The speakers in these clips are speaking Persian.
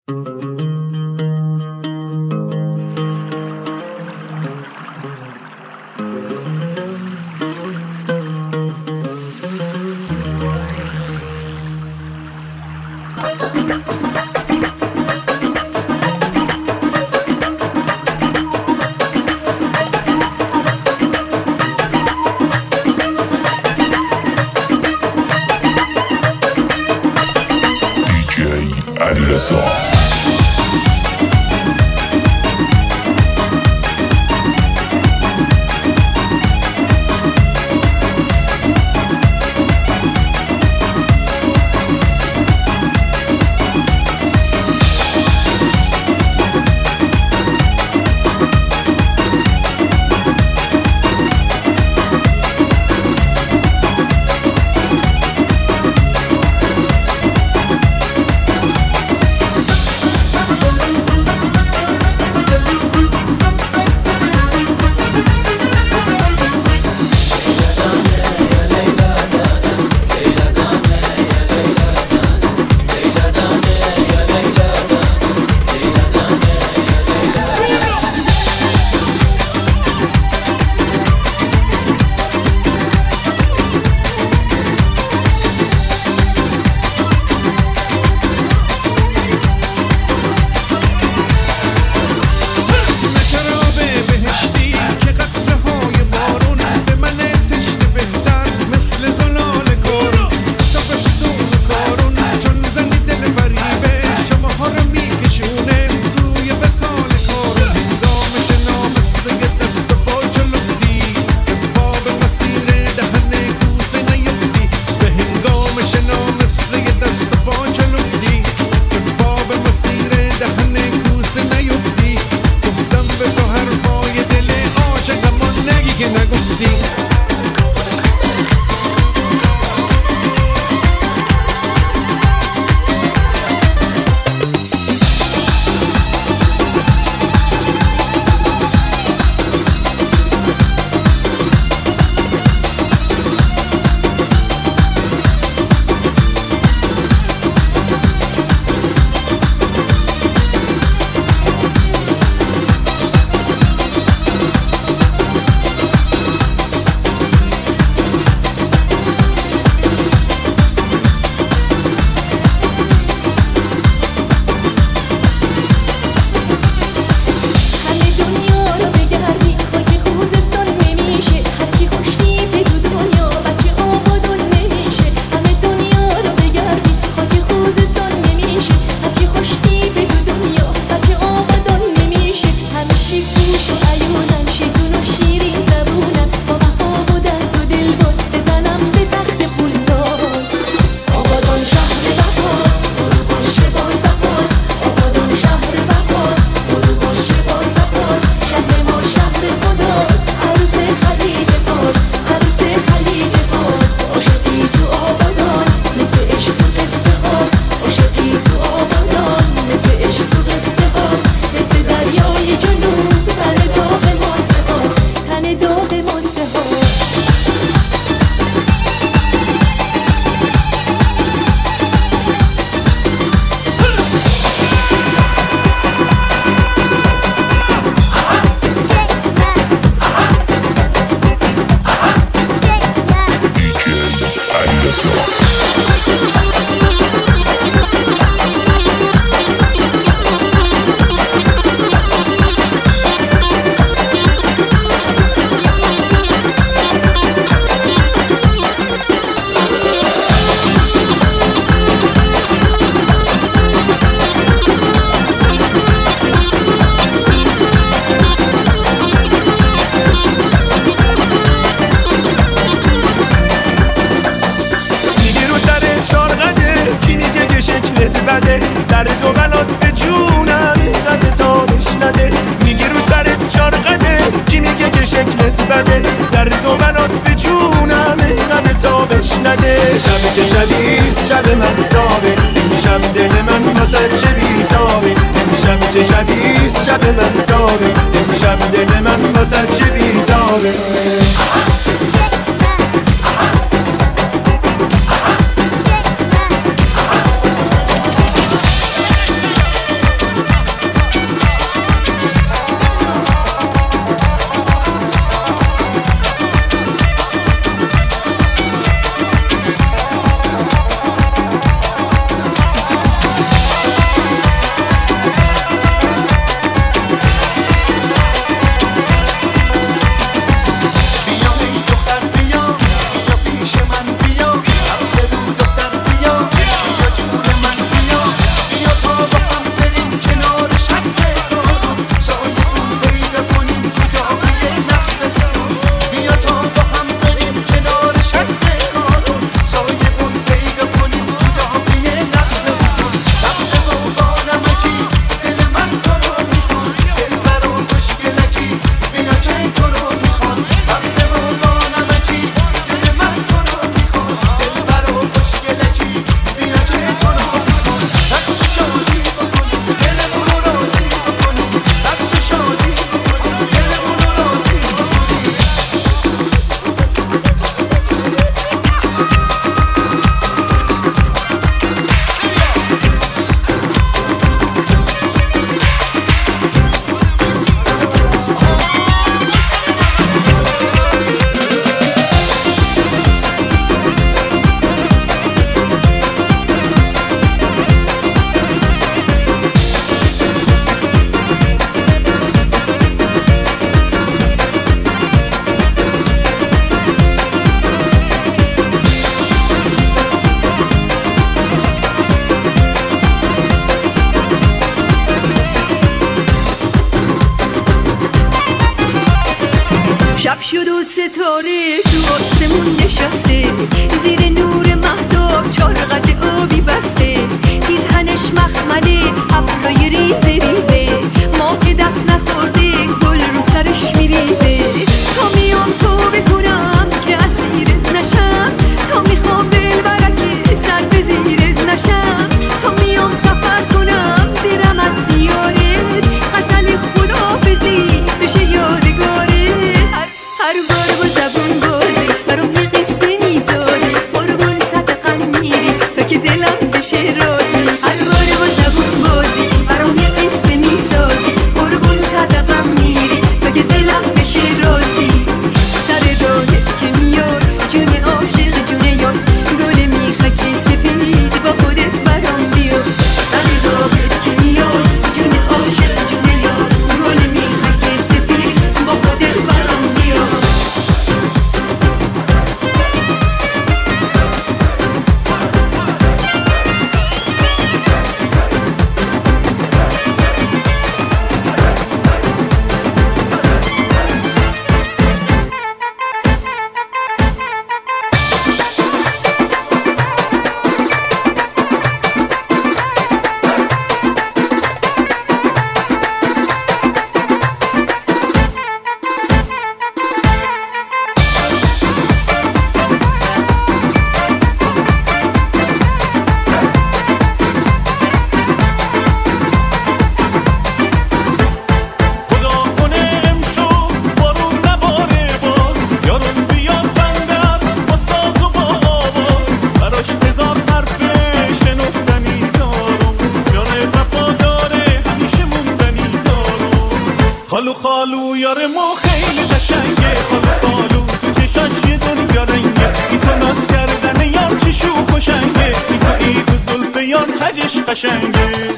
چه شبیست شب من تابه امشب دل من واسه چه بیتابه امشب چه شبیست شب من تابه امشب دل من واسه چه بیتابه شد و ستاره تو آسمون نشسته، زیر نور مهتاب چارقد آبی بسته، پیرهنش مخمله ابرای ریزه ریزه، ما که دست نخورده گل رو سرش میریزه. تا میام تو بکنم که اسیرت نشم، تا میخوام دلبرک سر به زیرت نشم، تا میام سفر کنم برم از دیارت، غزل خداحافظی بشه یادگاره. هر بار با زبون بازی برام یه قصه میذاری، قربون صدقم میری تا که دلم بشه راضی. هر بار با زبون بازی برام یه قصه میذاری، قربون صدقم میری تا که دلم بشه راضی. سر راهت که میاد جون عاشق جون یاد، گل میخک سفید با خودت برام بیاد. سر راهت که میاد جون عاشق جون یاد، گل میخک سفید با خودت برام بیاد. خالو خالو یار ما خیلی قشنگه، خالو خالو تو چشاش یه دنیا رنگه، این تو ناز کردن یار چی شوخ و شنگه، این تو زلف یار تجش قشنگه.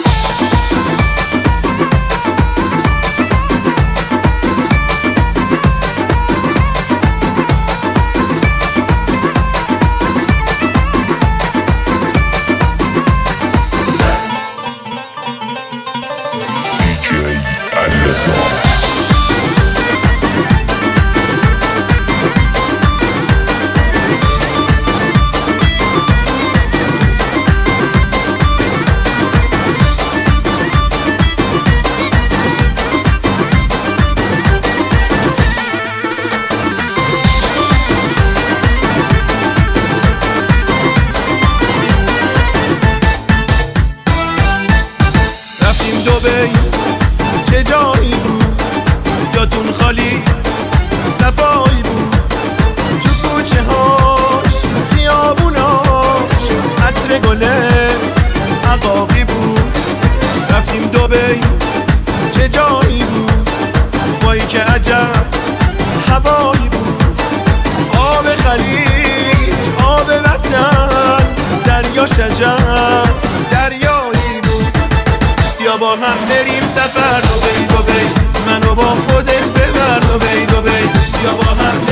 دبی چه جایی بود، جاتون خالی صفایی بود، تو کوچه هاش خیابوناش عطر گله عقاقی بود. رفتیم دبی چه جایی بود، وای که عجب هوایی بود، آب خلیج آب وطن دریا شجر دریایی بود. یا با هم بریم سفر دبی دبی، منو با خودت ببر دبی دبی، یا با هم